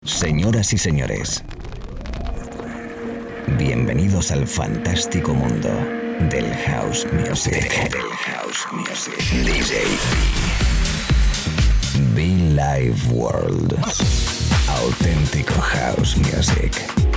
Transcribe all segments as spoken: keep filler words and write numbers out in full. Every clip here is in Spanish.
Señoras y señores, bienvenidos al fantástico mundo del house music. Del house music. D J B. Be-Live World. Auténtico house music.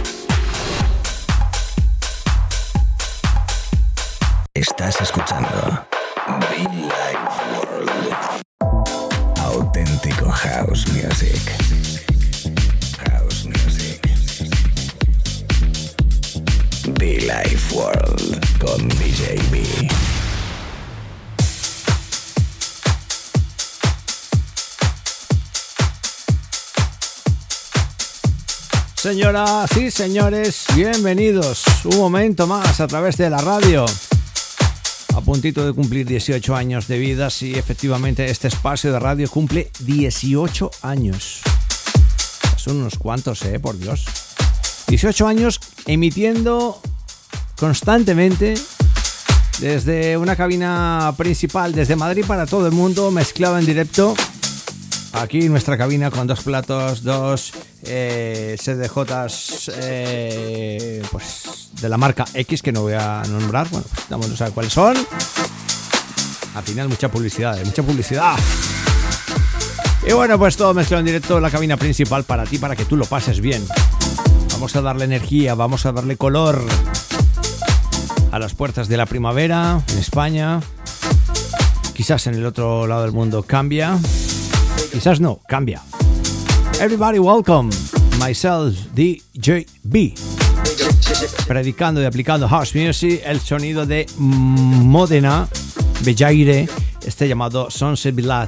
Estás escuchando Be-Live World. Auténtico house music. House music. Be-Live World con D J B. Señoras y señores, bienvenidos un momento más a través de la radio. A puntito de cumplir dieciocho años de vida, sí, efectivamente este espacio de radio cumple dieciocho años. Son unos cuantos, eh, por Dios. dieciocho años emitiendo constantemente desde una cabina principal, desde Madrid para todo el mundo, mezclado en directo. Aquí nuestra cabina con dos platos, dos eh, C D Js eh, pues de la marca X, que no voy a nombrar. Bueno, pues vamos a saber cuáles son. Al final mucha publicidad, eh, mucha publicidad. Y bueno, pues todo mezclado en directo en la cabina principal para ti, para que tú lo pases bien. Vamos a darle energía, vamos a darle color a las puertas de la primavera en España. Quizás en el otro lado del mundo cambia. Quizás no, cambia. Everybody welcome, myself, D J B. Predicando y aplicando house music, el sonido de Modena, Bellaire, este llamado Sunset Bilad.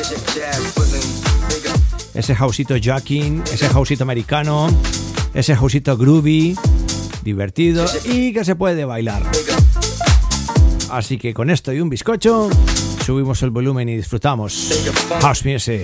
Ese houseito jacking, ese houseito americano, ese houseito groovy, divertido y que se puede bailar. Así que con esto y un bizcocho, subimos el volumen y disfrutamos house music.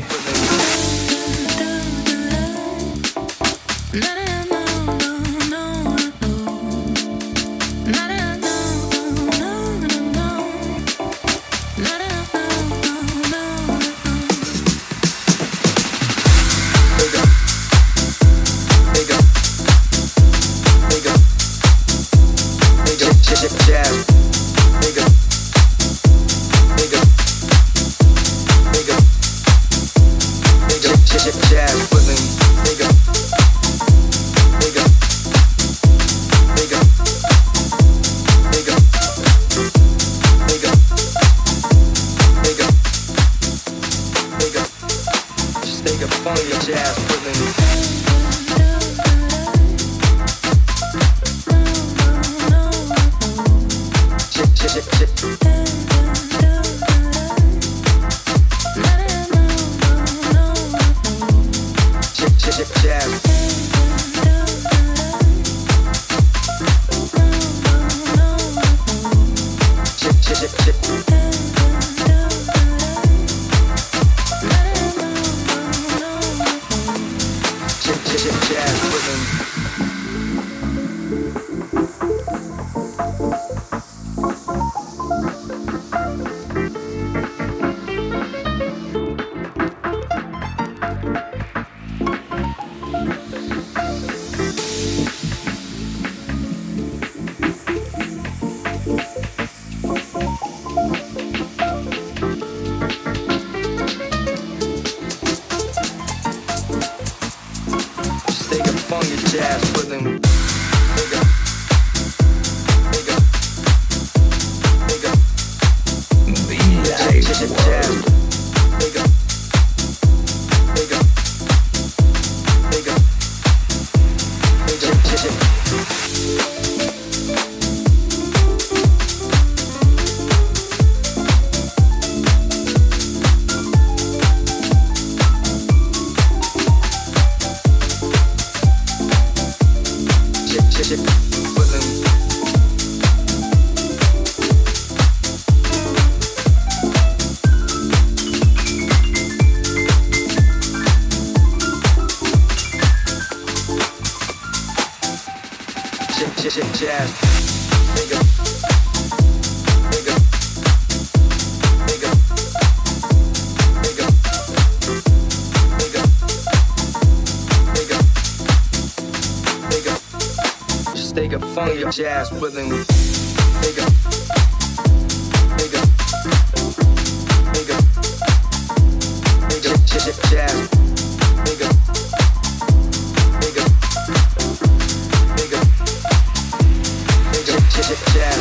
Nigga. they can follow your jazz rhythm. They can, they can, they can, they can, jazz. They can, they can, they can, they can, jazz.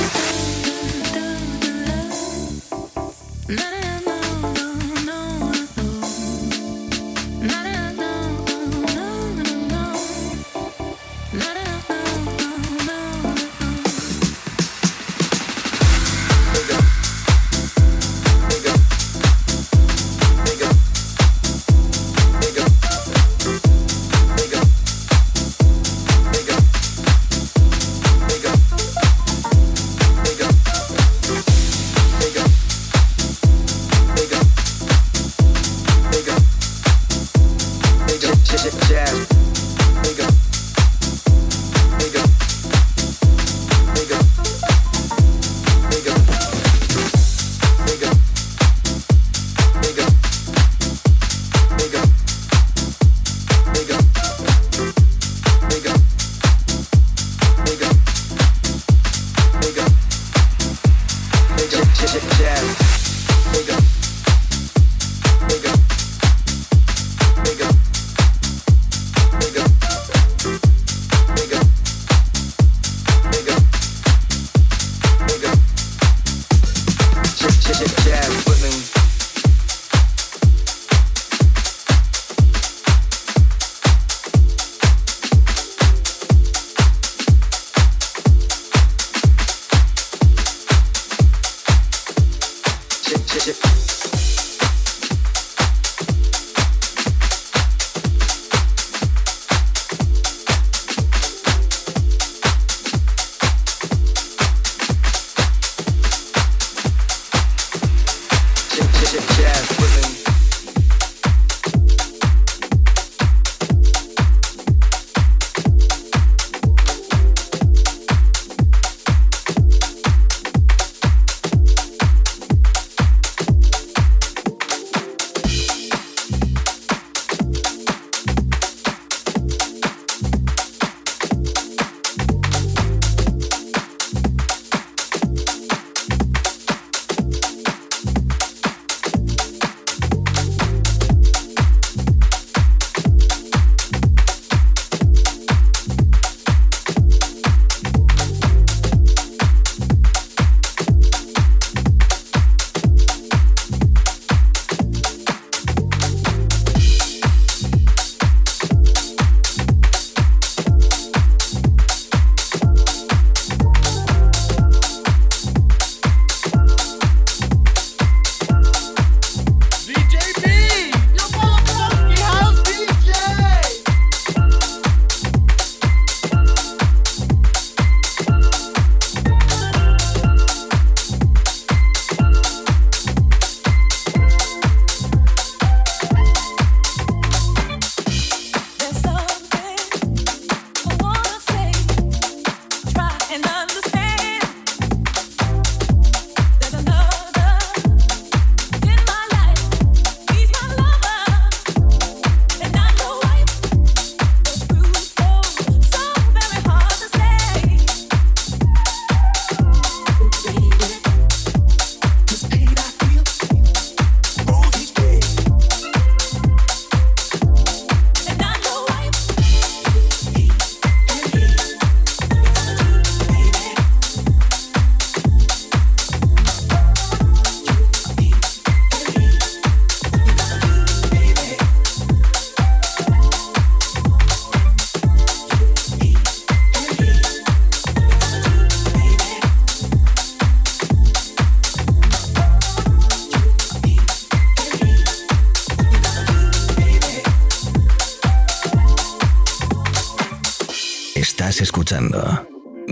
Estás escuchando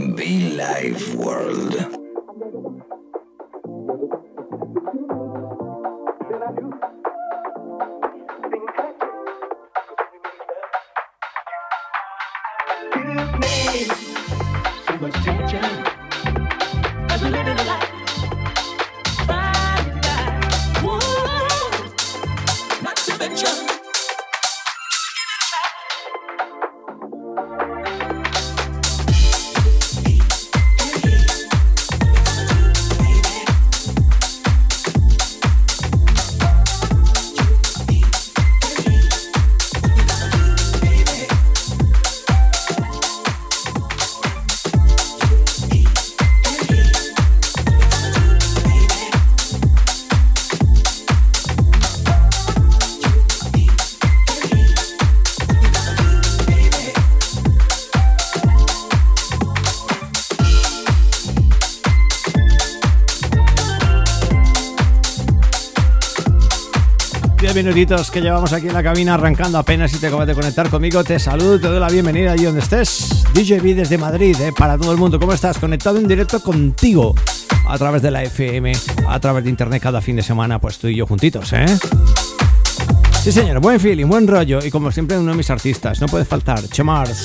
Be Live World. diez minutitos que llevamos aquí en la cabina arrancando apenas si te acabas de conectar conmigo. Te saludo, te doy la bienvenida allí donde estés. D J B desde Madrid, eh, para todo el mundo. ¿Cómo estás? Conectado en directo contigo a través de la F M, a través de internet cada fin de semana, pues tú y yo juntitos, ¿eh? Sí, señor, buen feeling, buen rollo. Y como siempre, uno de mis artistas, no puede faltar, Chemars.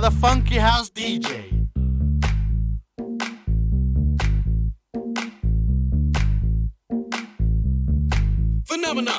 the Funky House D J. Phenomena.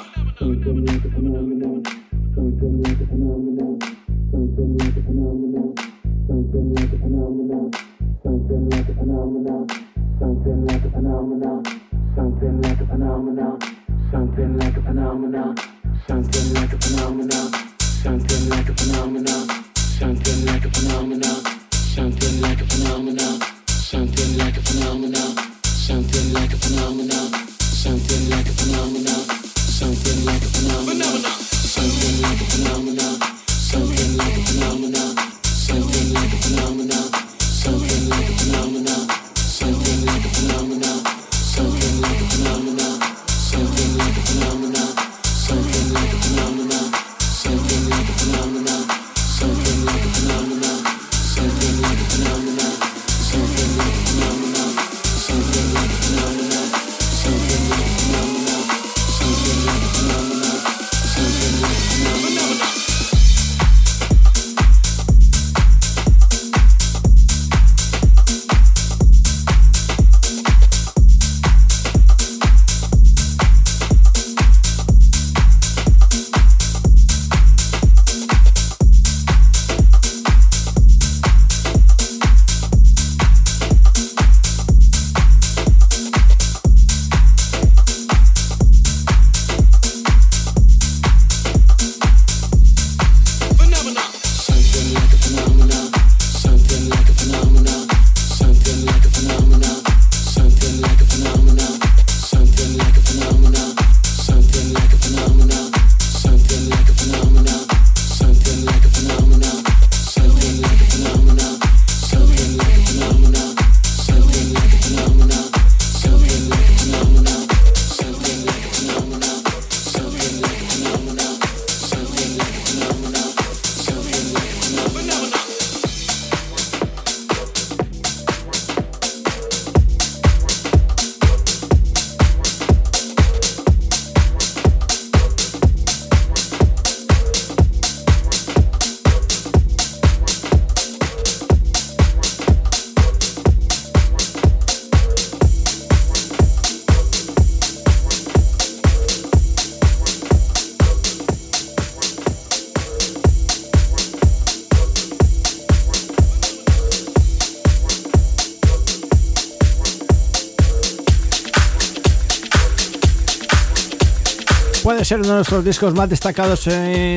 Puede ser uno de nuestros discos más destacados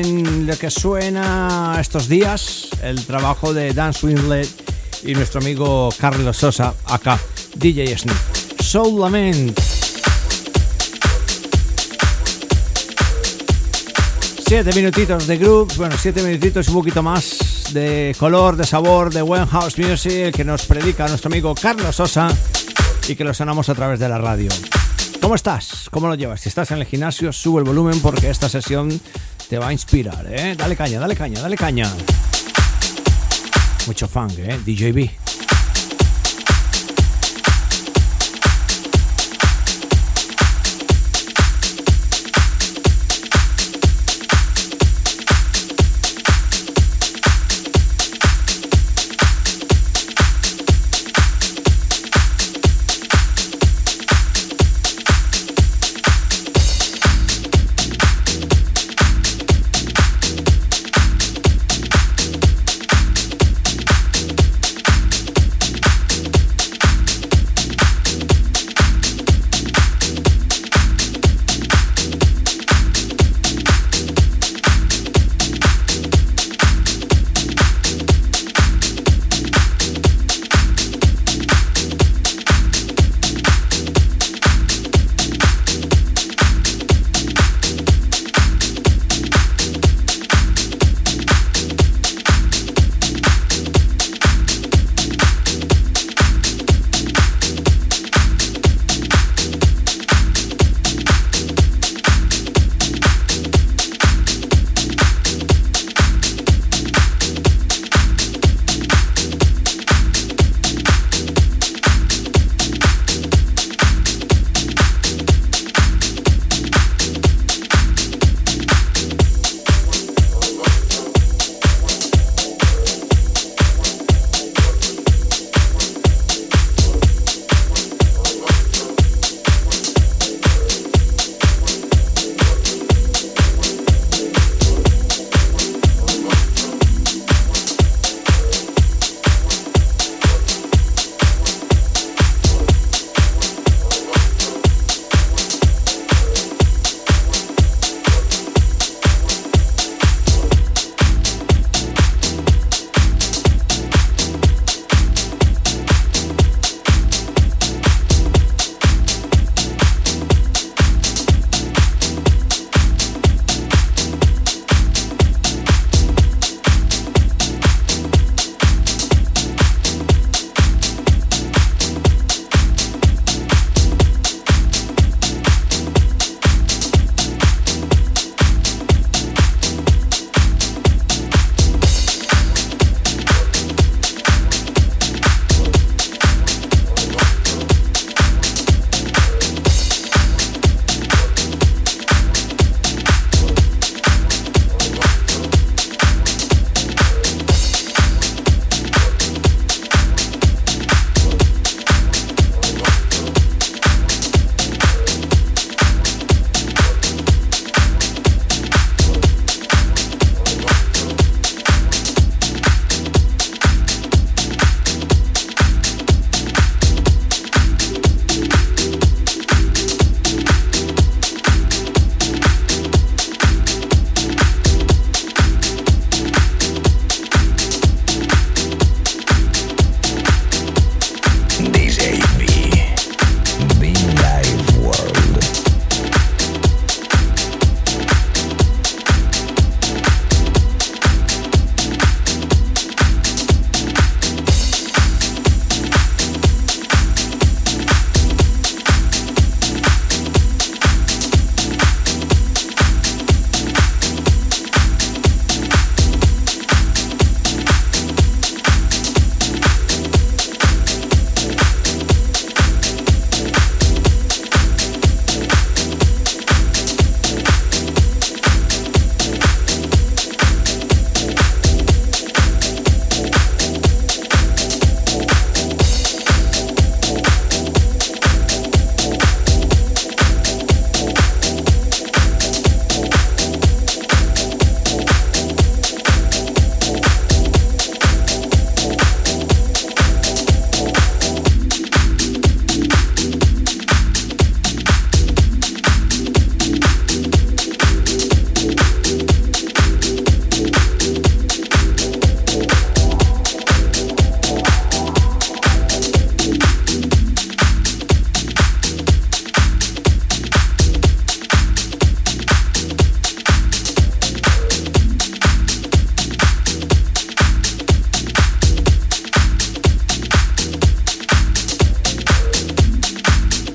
en lo que suena estos días, el trabajo de Dan Swinley y nuestro amigo Carlos Sosa, acá D J Snip. Soul Lament. Siete minutitos de groove, bueno, siete minutitos y un poquito más de color, de sabor, de buen house music que nos predica nuestro amigo Carlos Sosa y que lo sonamos a través de la radio. ¿Cómo estás? ¿Cómo lo llevas? Si estás en el gimnasio, sube el volumen porque esta sesión te va a inspirar, ¿eh? Dale caña, dale caña, dale caña. Mucho funk, ¿eh? D J B.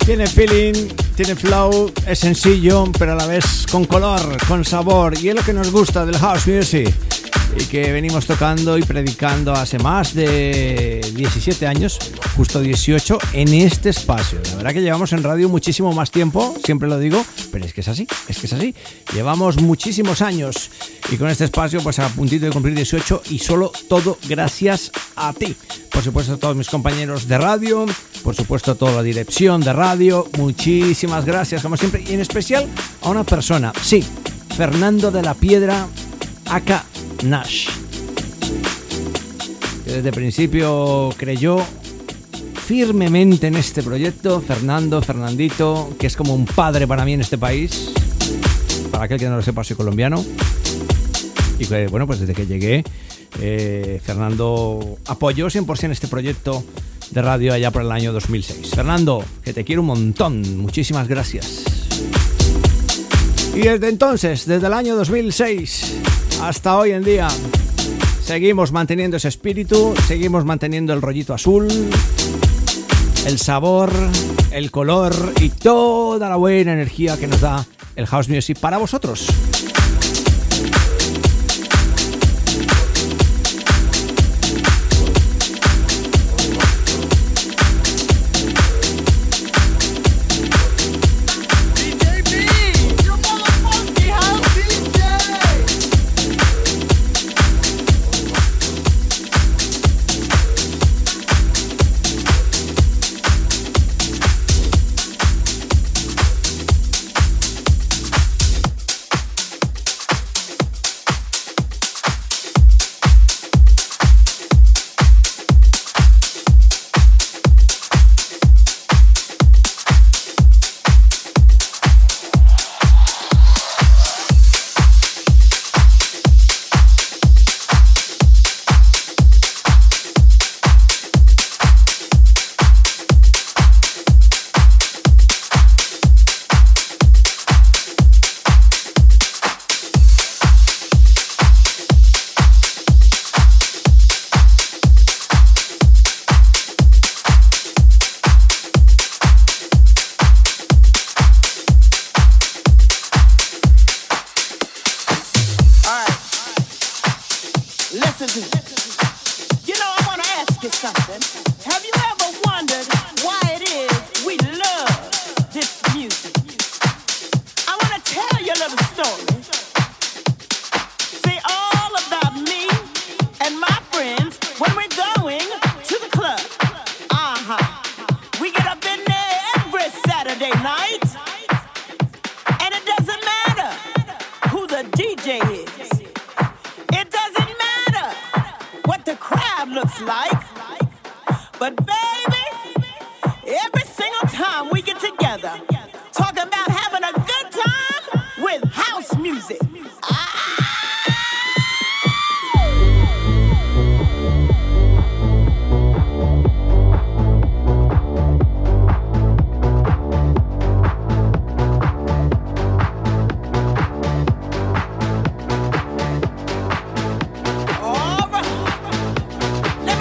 Tiene feeling, tiene flow, es sencillo, pero a la vez con color, con sabor, y es lo que nos gusta del house music y que venimos tocando y predicando hace más de diecisiete años, justo dieciocho, en este espacio. La verdad que llevamos en radio muchísimo más tiempo, siempre lo digo, pero es que es así, es que es así. Llevamos muchísimos años y con este espacio pues a puntito de cumplir dieciocho, y solo todo gracias a ti. Por supuesto a todos mis compañeros de radio, por supuesto a toda la dirección de radio, muchísimas gracias como siempre, y en especial a una persona, sí, Fernando de la Piedra, aka Nash, que desde el principio creyó firmemente en este proyecto. Fernando, Fernandito, que es como un padre para mí en este país. Para aquel que no lo sepa, soy colombiano. Y que, bueno, pues desde que llegué, eh, Fernando apoyó cien por ciento este proyecto de radio allá por el año dos mil seis. Fernando, que te quiero un montón, muchísimas gracias. Y desde entonces, desde el año dos mil seis hasta hoy en día, seguimos manteniendo ese espíritu, seguimos manteniendo el rollito azul, el sabor, el color y toda la buena energía que nos da el house music para vosotros.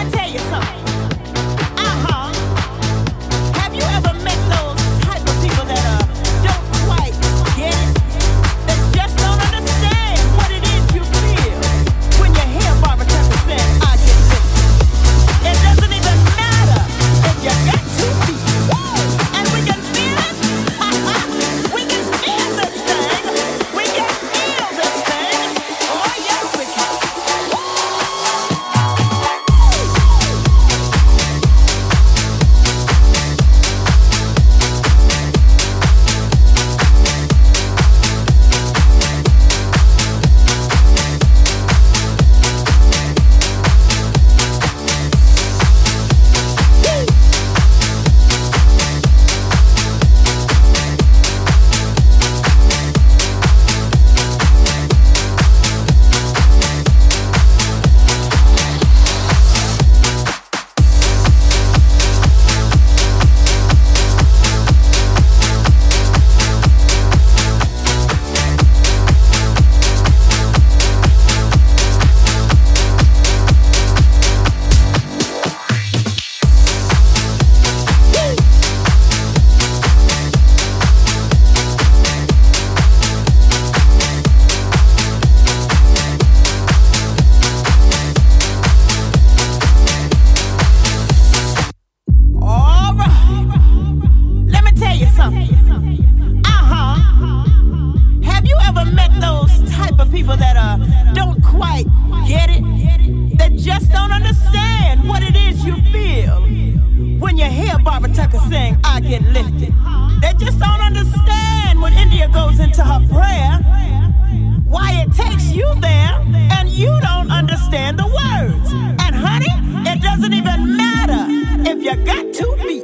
People get lifted. They just don't understand when India goes into her prayer, why it takes you there, and you don't understand the words. And honey, it doesn't even matter if you got two feet.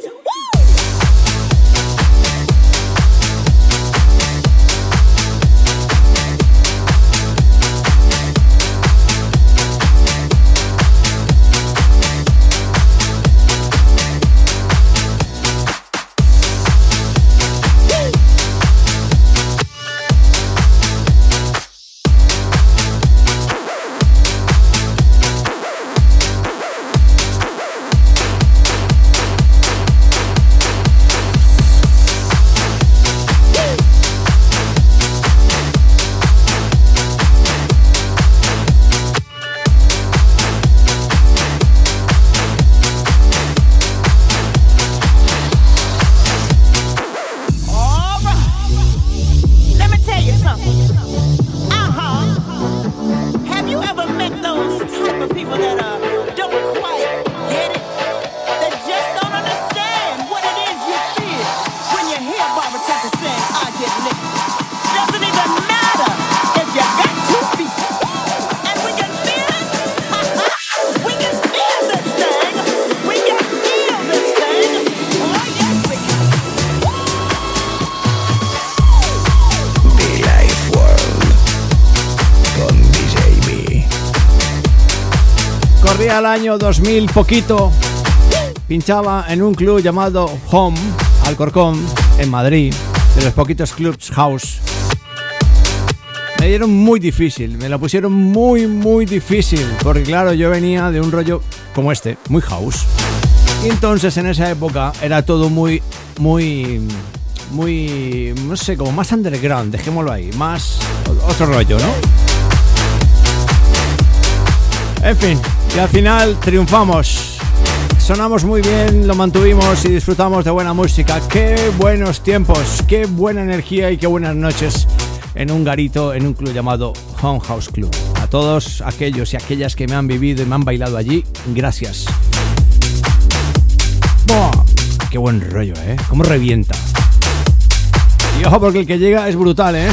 Al año dos mil poquito, pinchaba en un club llamado Home, Alcorcón, en Madrid, de los poquitos clubs house. Me dieron muy difícil, me lo pusieron muy muy difícil, porque claro, yo venía de un rollo como este, muy house. Y entonces en esa época era todo muy, muy, muy, no sé, como más underground, dejémoslo ahí, más otro rollo, ¿no? En fin, y al final triunfamos. Sonamos muy bien, lo mantuvimos y disfrutamos de buena música. Qué buenos tiempos, qué buena energía y qué buenas noches en un garito, en un club llamado Home House Club. A todos aquellos y aquellas que me han vivido y me han bailado allí, gracias. ¡Buah! Qué buen rollo, ¿eh? Cómo revienta. Y ojo, porque el que llega es brutal, ¿eh?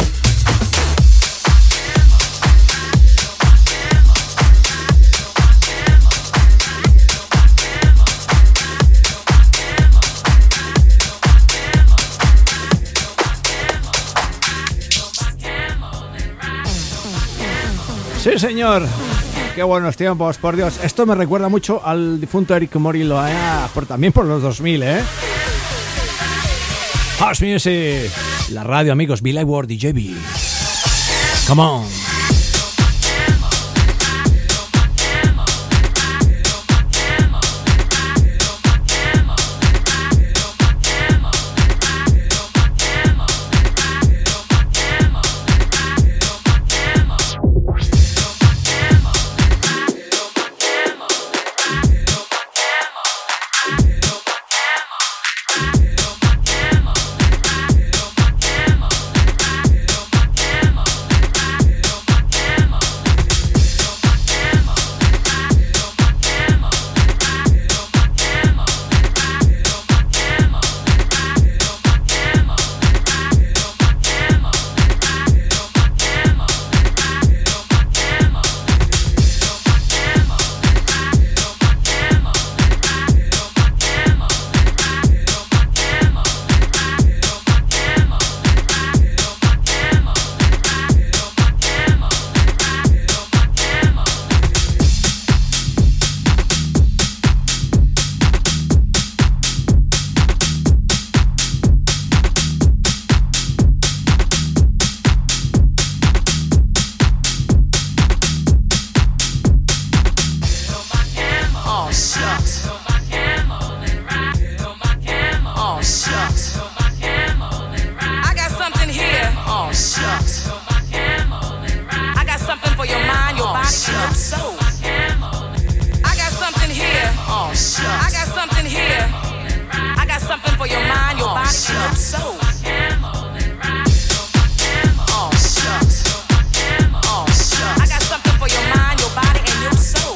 Sí, señor. Qué buenos tiempos, por Dios. Esto me recuerda mucho al difunto Eric Morillo, ¿eh? Por, también por los dos mil, ¿eh? House Music. La radio, amigos. Be Live World D J B. Come on.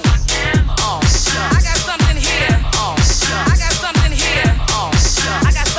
I got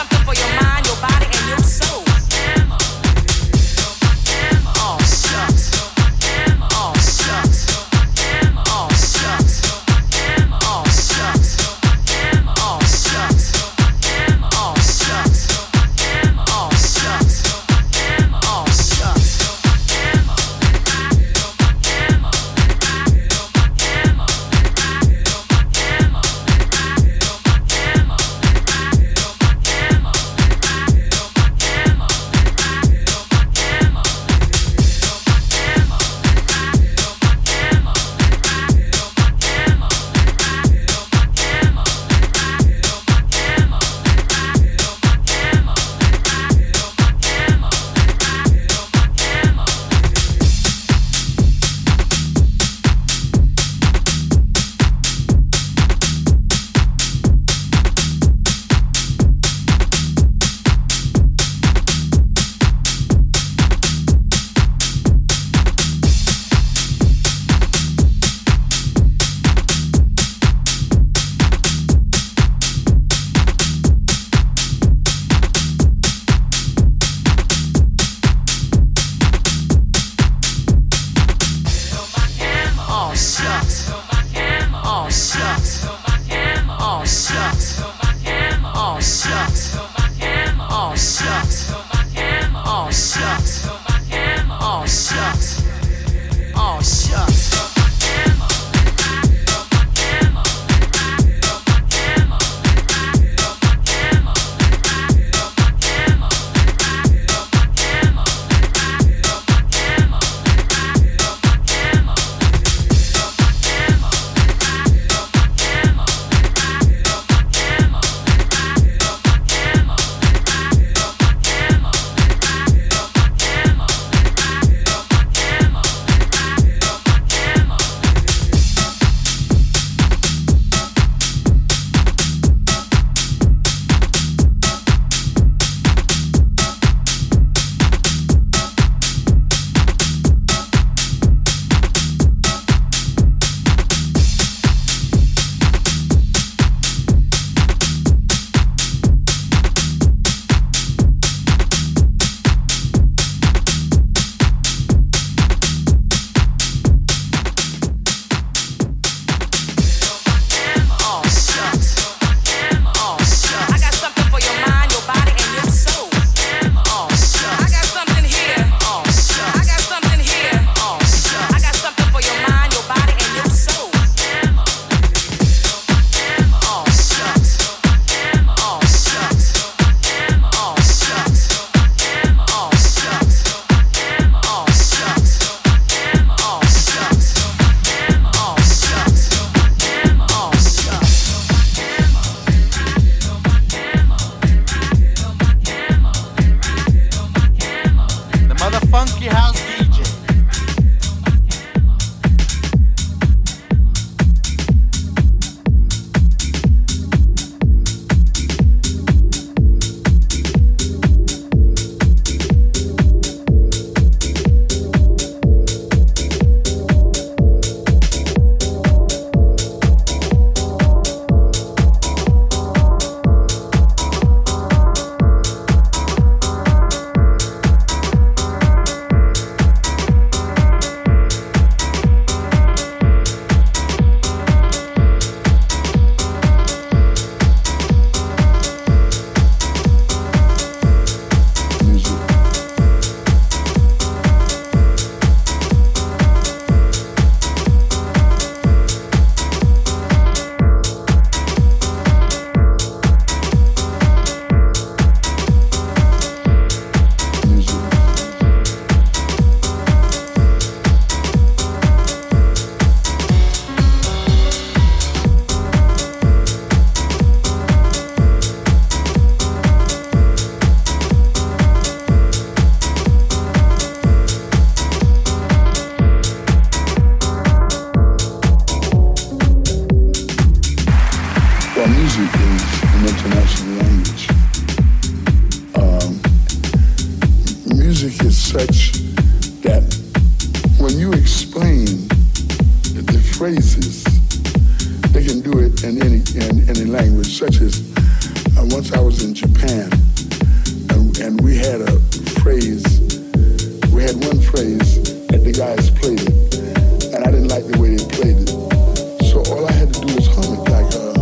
an international language. Um, music is such that when you explain the phrases, they can do it in any in any language. Such as uh, once I was in Japan, and, and we had a phrase. We had one phrase that the guys played it, and I didn't like the way they played it. So all I had to do was hum it like uh,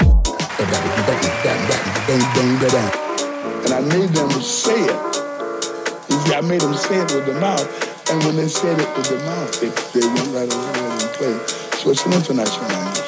and I made them say it. You see, I made them say it with the mouth, and when they said it with the mouth, they, they went right over there and played. So it's an international language.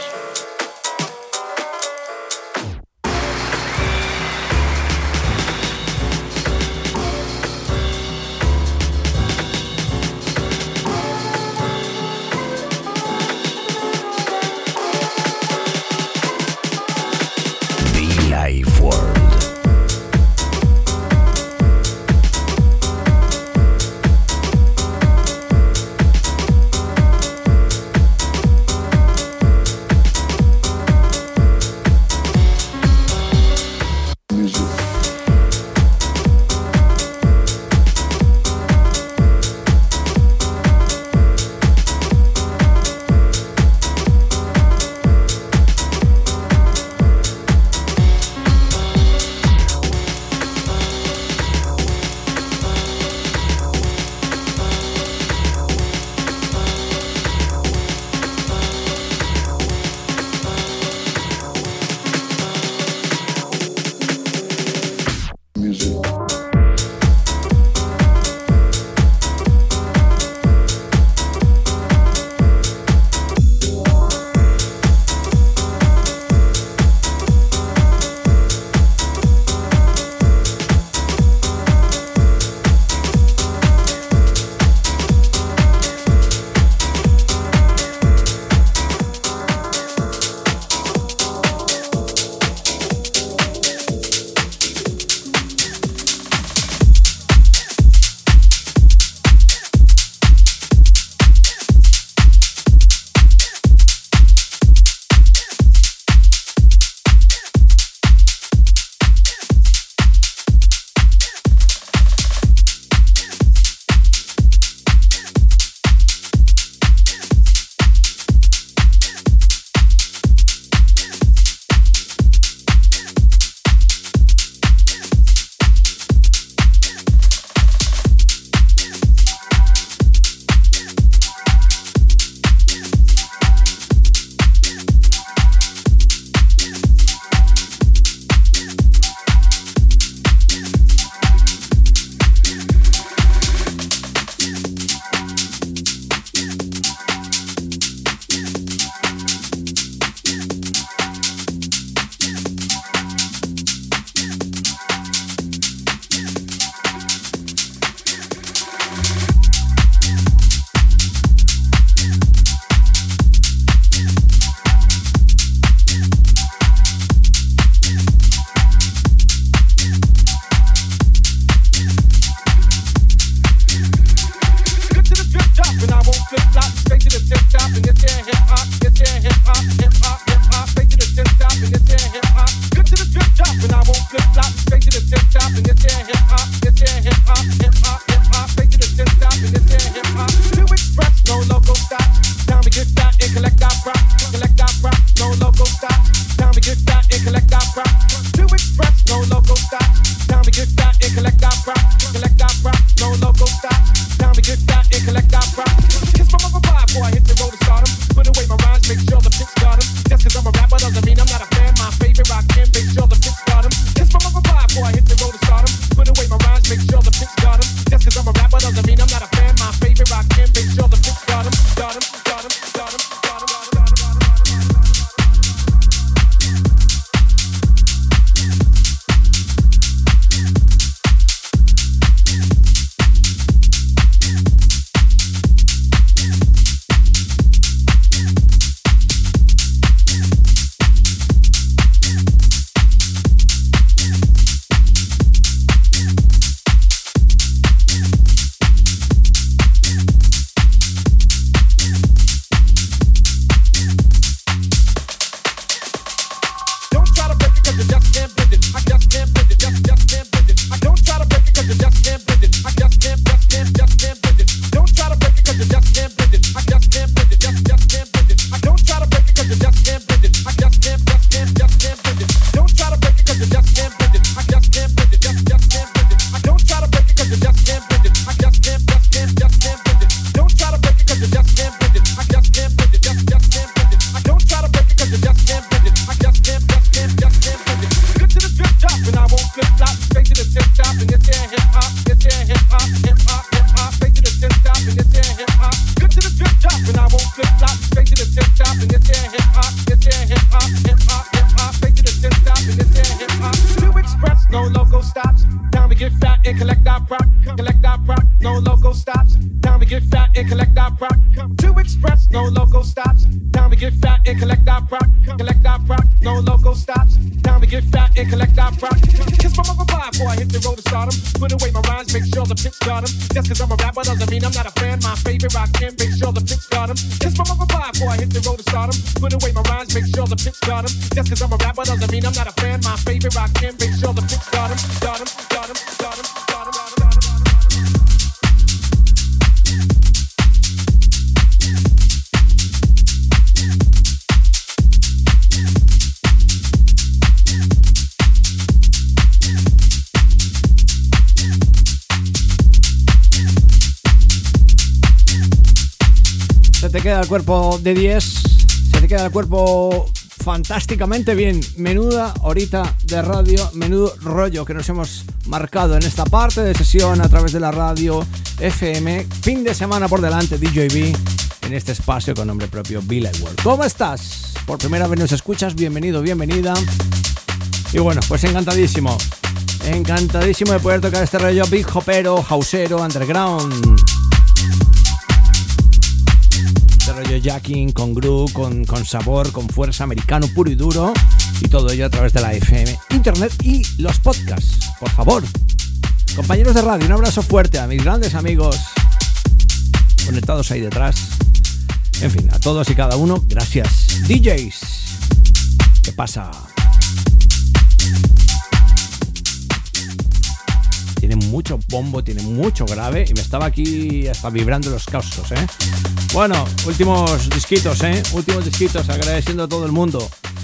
our rock, no local stops. Time to get fat and collect our rock. Kiss my mother bye before I hit the road to stardom. Put away my rhymes, make sure the pits got 'em. Just cause I'm a rapper doesn't mean I'm not a fan. My favorite rock and make sure the pits got 'em. Kiss my mother bye before I hit the road to stardom. Put away my rhymes, make sure the pits got 'em. Just cause I'm a rapper doesn't mean I'm not a fan. My favorite rock and make sure the pits got 'em. Got 'em, got 'em, got 'em, got 'em, got 'em, got 'em. Se te queda el cuerpo de diez, se te queda el cuerpo fantásticamente bien. Menuda horita de radio, menudo rollo que nos hemos marcado en esta parte de sesión a través de la radio F M. Fin de semana por delante, D J B, en este espacio con nombre propio, Be Like World. ¿Cómo estás? Por primera vez nos escuchas, bienvenido, bienvenida. Y bueno, pues encantadísimo, encantadísimo de poder tocar este rollo big hopero, houseero, underground. Rollo jacking, con groove, con, con sabor, con fuerza, americano puro y duro, y todo ello a través de la F M, internet y los podcasts. Por favor, compañeros de radio, un abrazo fuerte a mis grandes amigos conectados ahí detrás. En fin, a todos y cada uno, gracias. D Js, ¿qué pasa? Tiene mucho bombo, tiene mucho grave y me estaba aquí hasta vibrando los cascos, ¿eh? Bueno, últimos disquitos, ¿eh? Últimos disquitos, agradeciendo a todo el mundo.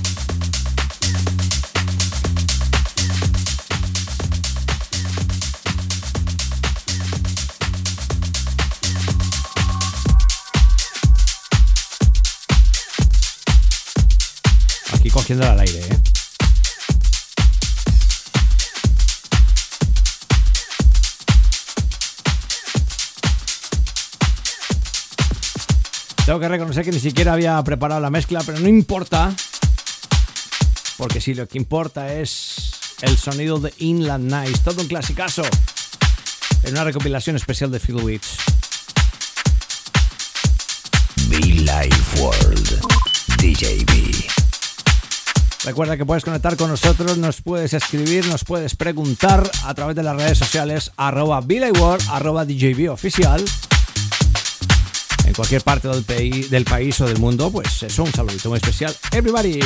Aquí cogiendo al aire, ¿eh? Tengo que reconocer que ni siquiera había preparado la mezcla, pero no importa, porque si lo que importa es el sonido de Inland Nice, todo un clasicazo, en una recopilación especial de Phil Witch. Be Life World, D J B. Recuerda que puedes conectar con nosotros, nos puedes escribir, nos puedes preguntar a través de las redes sociales, arroba Be Life World, arroba D J B oficial. En cualquier parte del, país, del país o del mundo, pues eso, un saludito muy especial. Everybody.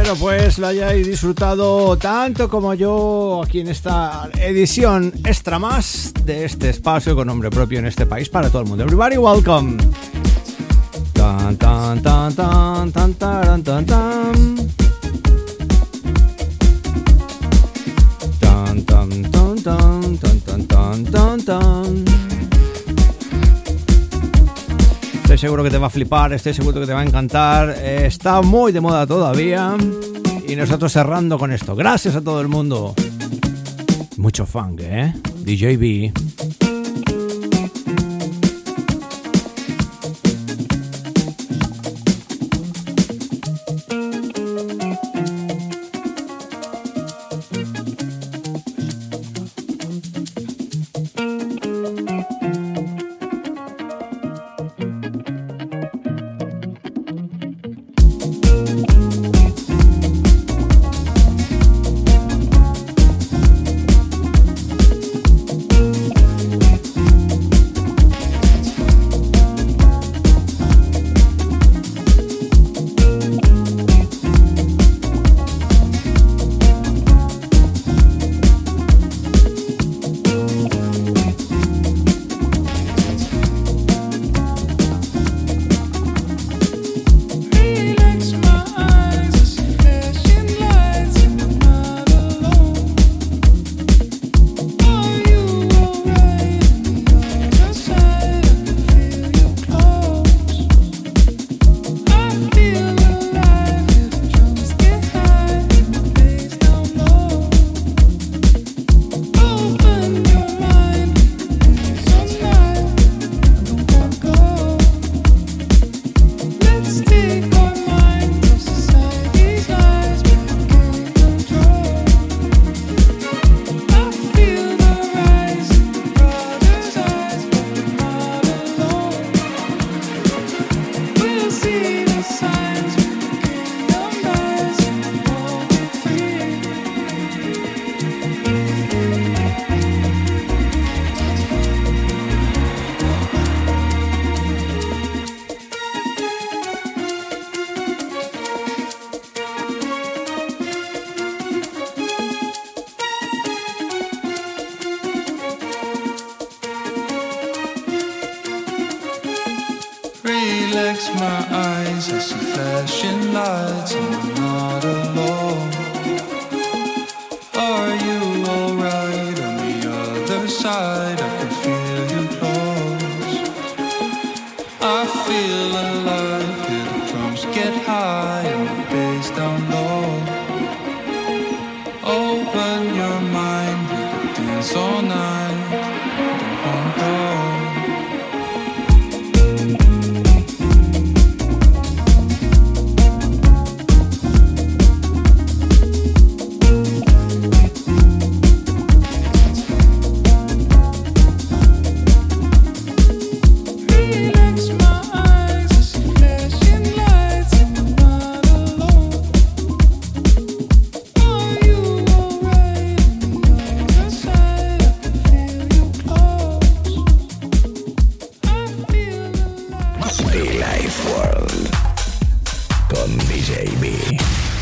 Espero pues lo hayáis disfrutado tanto como yo aquí en esta edición extra más de este espacio con nombre propio en este país para todo el mundo. Everybody welcome. Tan tan tan tan tan tan tan tan. Tan tan tan tan tan tan tan tan. Estoy seguro que te va a flipar, estoy seguro que te va a encantar. Eh, está muy de moda todavía. Y nosotros cerrando con esto. Gracias a todo el mundo. Mucho funk, ¿eh? D J B. Relax my eyes, I see flashing lights and I'm not alone. Are you alright on the other side? I can feel you close. I feel alive, hear the drums get high and the bass down low. Open your mind, we could dance all night. Don't wanna go. The Life World con D J B.